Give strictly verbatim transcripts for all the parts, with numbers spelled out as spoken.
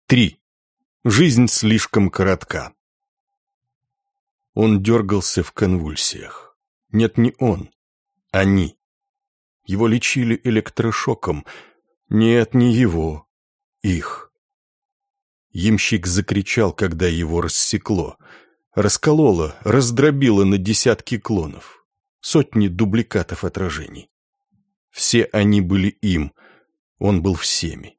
Три. Жизнь слишком коротка. Он дергался в конвульсиях. Нет, не он. Они. Его лечили электрошоком. Нет, не его. Их. Ямщик закричал, когда его рассекло. Раскололо, раздробило на десятки клонов. Сотни дубликатов отражений. Все они были им. Он был всеми.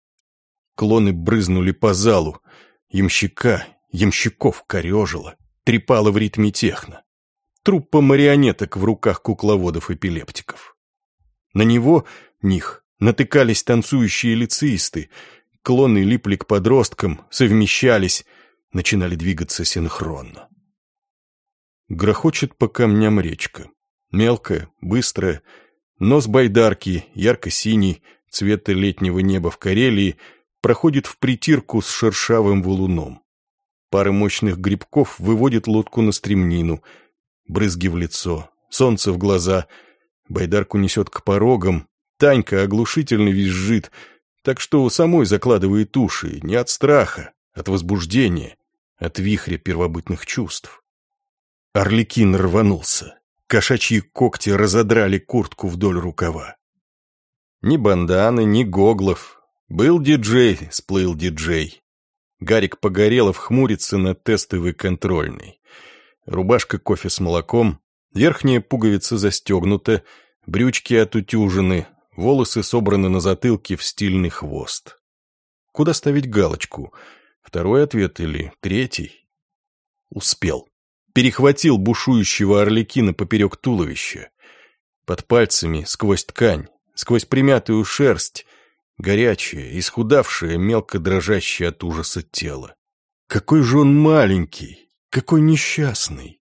Клоны брызнули по залу. Ямщика, ямщиков корежило, трепало в ритме техно. Труппа марионеток в руках кукловодов-эпилептиков. На него, них, натыкались танцующие лицеисты. Клоны липли к подросткам, совмещались, начинали двигаться синхронно. Грохочет по камням речка. Мелкая, быстрая. Нос байдарки, ярко-синий, цвета летнего неба в Карелии, проходит в притирку с шершавым валуном. Пара мощных грибков выводит лодку на стремнину. Брызги в лицо, солнце в глаза. Байдарку несет к порогам. Танька оглушительно визжит, так что у самой закладывает уши не от страха, от возбуждения, от вихря первобытных чувств. Арлекин рванулся. Кошачьи когти разодрали куртку вдоль рукава. Ни банданы, ни гоглов. Был диджей, сплыл диджей. Гарик Погорелов хмурится на тестовый контрольный. Рубашка кофе с молоком, верхняя пуговица застегнута, брючки отутюжены, волосы собраны на затылке в стильный хвост. Куда ставить галочку? Второй ответ или третий? Успел. Перехватил бушующего Арлекина поперек туловища. Под пальцами, сквозь ткань, сквозь примятую шерсть, горячее, исхудавшее, мелко дрожащее от ужаса тело. Какой же он маленький, какой несчастный.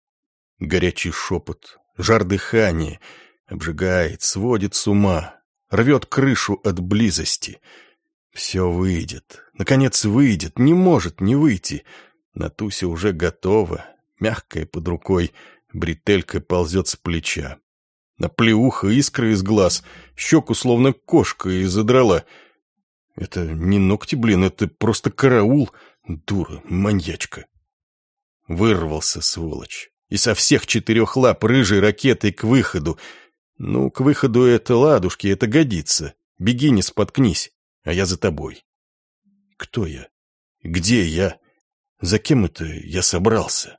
Горячий шепот, жар дыхания, обжигает, сводит с ума, рвет крышу от близости. Все выйдет, наконец выйдет, не может не выйти. Натуся уже готова, мягкая под рукой, бретелька ползет с плеча. Наплеуха, искры из глаз, щеку словно кошка и задрала. Это не ногти, блин, это просто караул, дура, маньячка. Вырвался, сволочь, и со всех четырех лап рыжей ракетой к выходу. Ну, к выходу это ладушки, это годится. Беги, не споткнись, а я за тобой. Кто я? Где я? За кем это я собрался?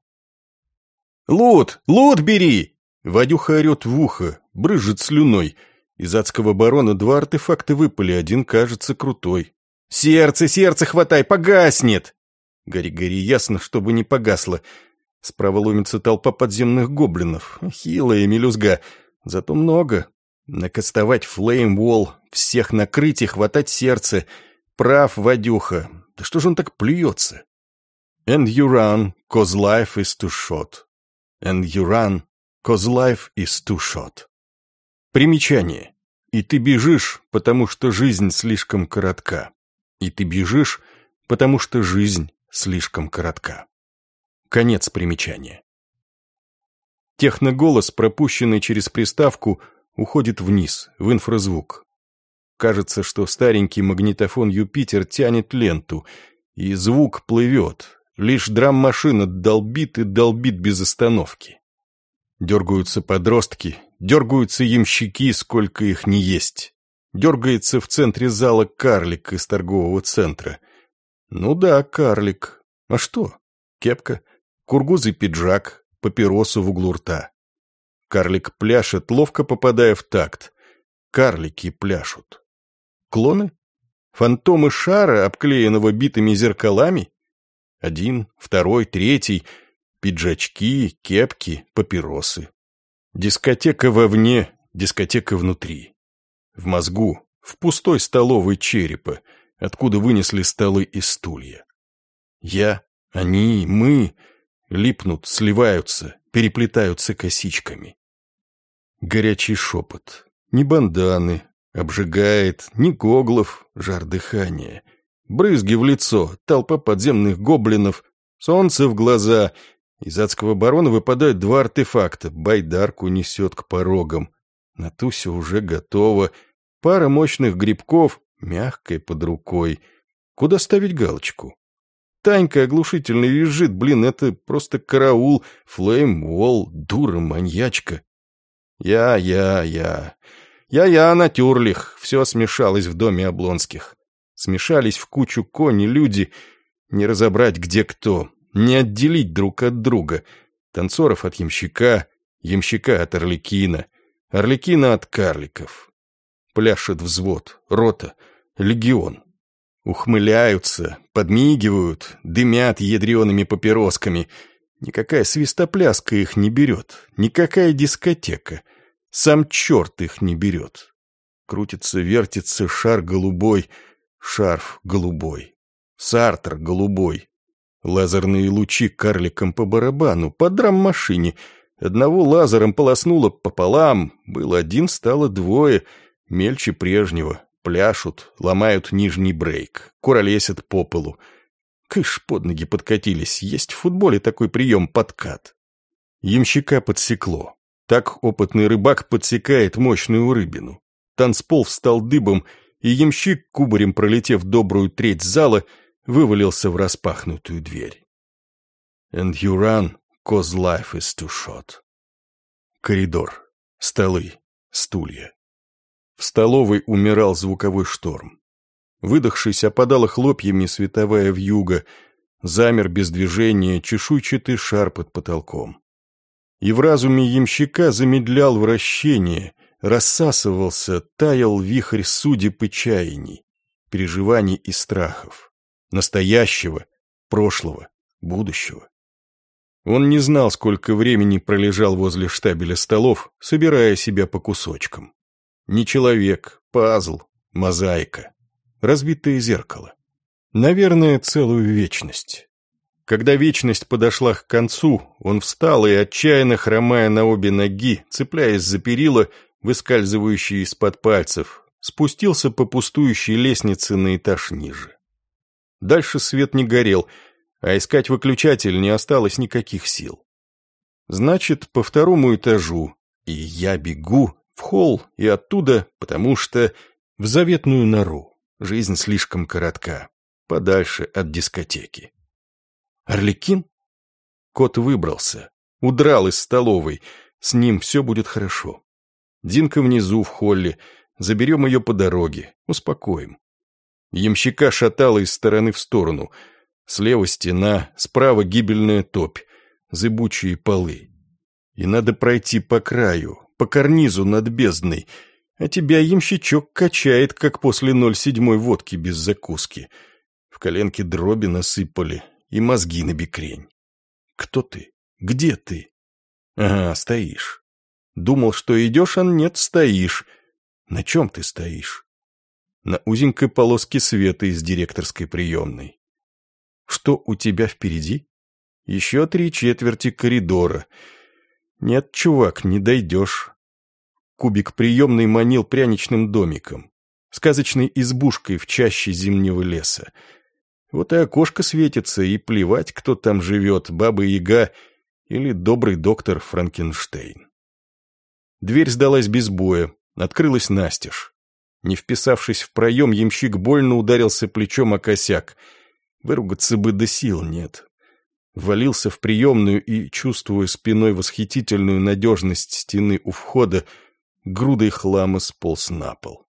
«Лут! Лут бери!» Вадюха орет в ухо, брызжет слюной. Из адского барона два артефакта выпали, один кажется крутой. «Сердце, сердце хватай, погаснет!» Гори-гори ясно, чтобы не погасло. Справа ломится толпа подземных гоблинов. Хилая мелюзга, зато много. Накастовать флейм-волл, всех накрыть и хватать сердце. Прав, Вадюха. Да что же он так плюется? And you run, cause life is too short. And you run, cause life is too short. Примечание. И ты бежишь, потому что жизнь слишком коротка. И ты бежишь, потому что жизнь слишком коротка. Конец примечания. Техноголос, пропущенный через приставку, уходит вниз, в инфразвук. Кажется, что старенький магнитофон «Юпитер» тянет ленту, и звук плывет. Лишь драм-машина долбит и долбит без остановки. Дергаются подростки, дергаются ямщики, сколько их не есть. Дергается в центре зала карлик из торгового центра. Ну да, карлик. А что? Кепка, кургузый пиджак, папиросу в углу рта. Карлик пляшет, ловко попадая в такт. Карлики пляшут. Клоны? Фантомы шара, обклеенного битыми зеркалами? Один, второй, третий. Пиджачки, кепки, папиросы. Дискотека вовне, дискотека внутри. В мозгу, в пустой столовой черепа, откуда вынесли столы и стулья. Я, они, мы липнут, сливаются, переплетаются косичками. Горячий шепот. Ни банданы, обжигает, ни гоглов, жар дыхания. Брызги в лицо, толпа подземных гоблинов, солнце в глаза. Из адского барона выпадают два артефакта. Байдарку несет к порогам. Натуся уже готова. Пара мощных грибков, мягкая под рукой. Куда ставить галочку? Танька оглушительно визжит, блин, это просто караул, флейм, уолл, дура, маньячка. Я, я, я. Я-я, натюрлих, все смешалось в доме Облонских. Смешались в кучу кони, люди, не разобрать где кто, не отделить друг от друга. Танцоров от ямщика, ямщика от Арлекина, Арлекина от карликов. Пляшет взвод, рота, легион. Ухмыляются, подмигивают, дымят ядреными папиросками. Никакая свистопляска их не берет, никакая дискотека. Сам черт их не берет. Крутится-вертится шар голубой, шарф голубой, Сартр голубой. Лазерные лучи карликам по барабану, по драм-машине. Одного лазером полоснуло пополам, был один, стало двое, мельче прежнего. Пляшут, ломают нижний брейк, куролесят по полу. Кыш, под ноги подкатились, есть в футболе такой прием подкат. Ямщика подсекло. Так опытный рыбак подсекает мощную рыбину. Танцпол встал дыбом, и ямщик, кубарем пролетев добрую треть зала, вывалился в распахнутую дверь. And you run, cause life is too short. Коридор, столы, стулья. В столовой умирал звуковой шторм. Выдохшись, опадала хлопьями световая вьюга, замер без движения чешуйчатый шар под потолком. И в разуме ямщика замедлял вращение, рассасывался, таял вихрь судеб и чаяний, переживаний и страхов, настоящего, прошлого, будущего. Он не знал, сколько времени пролежал возле штабеля столов, собирая себя по кусочкам. Не человек, пазл, мозаика, разбитое зеркало. Наверное, целую вечность. Когда вечность подошла к концу, он встал и, отчаянно хромая на обе ноги, цепляясь за перила, выскальзывающие из-под пальцев, спустился по пустующей лестнице на этаж ниже. Дальше свет не горел, а искать выключатель не осталось никаких сил. Значит, по второму этажу, и я бегу в холл и оттуда, потому что в заветную нору. Жизнь слишком коротка, подальше от дискотеки. Арлекин? Кот выбрался, удрал из столовой, с ним все будет хорошо. Динка внизу в холле, заберем ее по дороге, успокоим. Ямщика шатало из стороны в сторону. Слева стена, справа гибельная топь, зыбучие полы. И надо пройти по краю, по карнизу над бездной, а тебя ямщичок качает, как после ноль седьмой водки без закуски. В коленке дроби насыпали и мозги на бекрень. Кто ты? Где ты? Ага, стоишь. Думал, что идешь, а нет, стоишь. На чем ты стоишь? На узенькой полоске света из директорской приемной. Что у тебя впереди? Еще три четверти коридора. Нет, чувак, не дойдешь. Кубик приемной манил пряничным домиком, сказочной избушкой в чаще зимнего леса. Вот и окошко светится, и плевать, кто там живет, Баба-Яга или добрый доктор Франкенштейн. Дверь сдалась без боя, открылась настежь. Не вписавшись в проем, ямщик больно ударился плечом о косяк. Выругаться бы, да сил нет. Ввалился в приемную и, чувствуя спиной восхитительную надежность стены у входа, грудой хлама сполз на пол.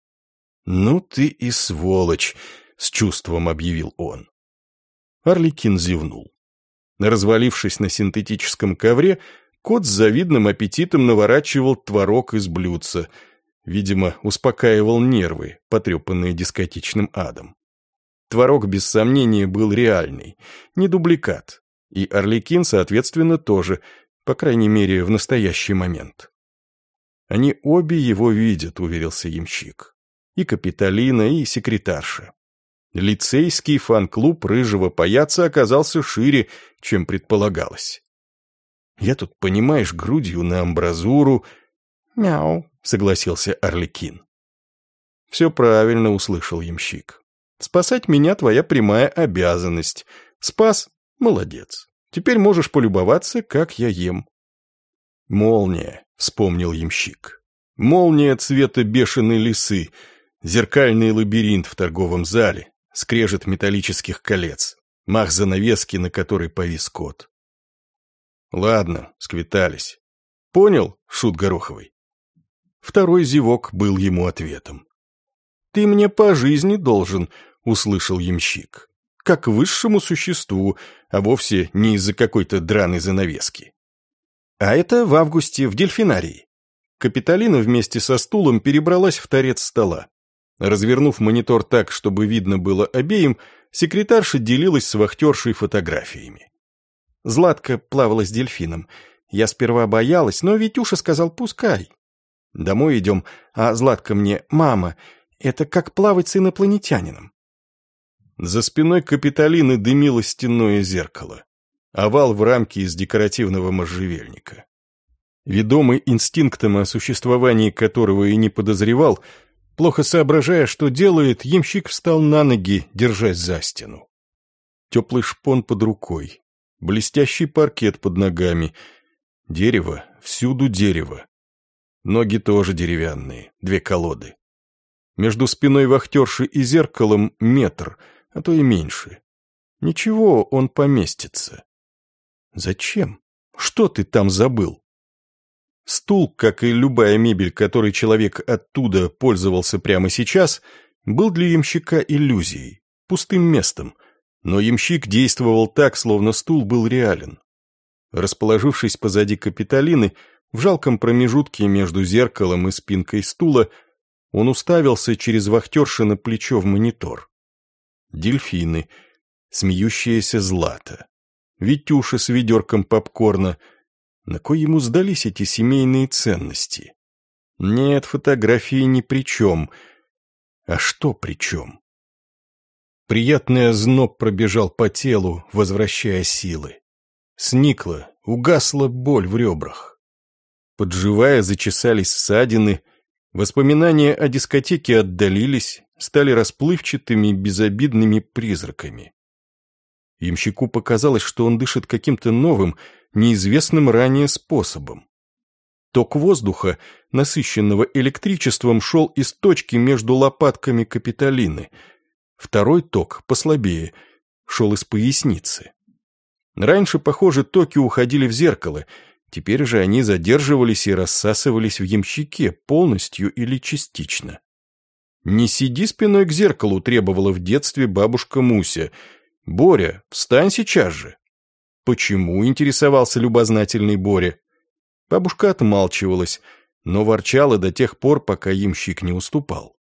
«Ну ты и сволочь!» — с чувством объявил он. Арлекин зевнул. Развалившись на синтетическом ковре, кот с завидным аппетитом наворачивал творог из блюдца. Видимо, успокаивал нервы, потрепанные дискотечным адом. Творог, без сомнения, был реальный, не дубликат. И Арлекин, соответственно, тоже, по крайней мере, в настоящий момент. «Они обе его видят», — уверился ямщик. «И Капитолина, и секретарша». Лицейский фан-клуб рыжего паяца оказался шире, чем предполагалось. «Я тут, понимаешь, грудью на амбразуру...» «Мяу», — согласился Арлекин. «Все правильно», — услышал ямщик. «Спасать меня твоя прямая обязанность. Спас? Молодец. Теперь можешь полюбоваться, как я ем». «Молния», — вспомнил ямщик. «Молния цвета бешеной лисы, зеркальный лабиринт в торговом зале, скрежет металлических колец, мах занавески, на которой повис кот. Ладно, сквитались. Понял, шут Гороховый? Второй зевок был ему ответом. «Ты мне по жизни должен», — услышал ямщик. «Как высшему существу, а вовсе не из-за какой-то драной занавески». А это в августе в дельфинарии. Капитолина вместе со стулом перебралась в торец стола. Развернув монитор так, чтобы видно было обеим, секретарша делилась с вахтершей фотографиями. Златка плавала с дельфином. Я сперва боялась, но Витюша сказал «пускай». Домой идем, а Златка мне «мама, это как плавать с инопланетянином». За спиной Капитолины дымило стенное зеркало. Овал в рамке из декоративного можжевельника. Ведомый инстинктом, о существовании которого и не подозревал, плохо соображая, что делает, ямщик встал на ноги, держась за стену. Теплый шпон под рукой, блестящий паркет под ногами, дерево, всюду дерево. Ноги тоже деревянные, две колоды. Между спиной вахтерши и зеркалом метр, а то и меньше. Ничего, он поместится. Зачем? Что ты там забыл? Стул, как и любая мебель, которой человек оттуда пользовался прямо сейчас, был для ямщика иллюзией, пустым местом, но ямщик действовал так, словно стул был реален. Расположившись позади Капитолины, в жалком промежутке между зеркалом и спинкой стула, он уставился через вахтерши на плечо в монитор. Дельфины, смеющееся Злата, Витюша с ведерком попкорна. На кой ему сдались эти семейные ценности? Нет, фотографии ни при чем. А что при чем? Приятный озноб пробежал по телу, возвращая силы. Сникла, угасла боль в ребрах. Подживая, зачесались ссадины. Воспоминания о дискотеке отдалились, стали расплывчатыми, безобидными призраками. Ямщику показалось, что он дышит каким-то новым, неизвестным ранее способом. Ток воздуха, насыщенного электричеством, шел из точки между лопатками Капитолины. Второй ток, послабее, шел из поясницы. Раньше, похоже, токи уходили в зеркало, теперь же они задерживались и рассасывались в ямщике полностью или частично. «Не сиди спиной к зеркалу», — требовала в детстве бабушка Муся. «Боря, встань сейчас же». «Почему?» — интересовался любознательный Боря. Бабушка отмалчивалась, но ворчала до тех пор, пока ямщик не уступал.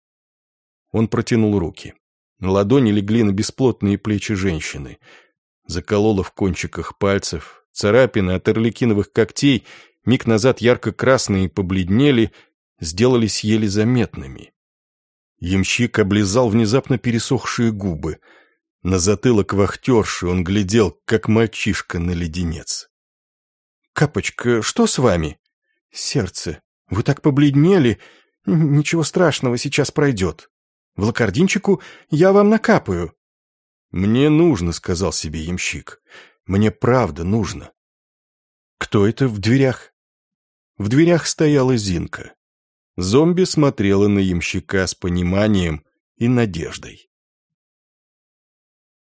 Он протянул руки. Ладони легли на бесплотные плечи женщины. Заколола в кончиках пальцев, царапины от орликиновых когтей, миг назад ярко-красные побледнели, сделались еле заметными. Ямщик облизал внезапно пересохшие губы. На затылок вахтерши он глядел, как мальчишка на леденец. «Капочка, что с вами?» «Сердце. Вы так побледнели. Ничего страшного, сейчас пройдет. В локардинчику я вам накапаю». «Мне нужно», — сказал себе ямщик. «Мне правда нужно». «Кто это в дверях?» В дверях стояла Зинка. Зомби смотрела на ямщика с пониманием и надеждой.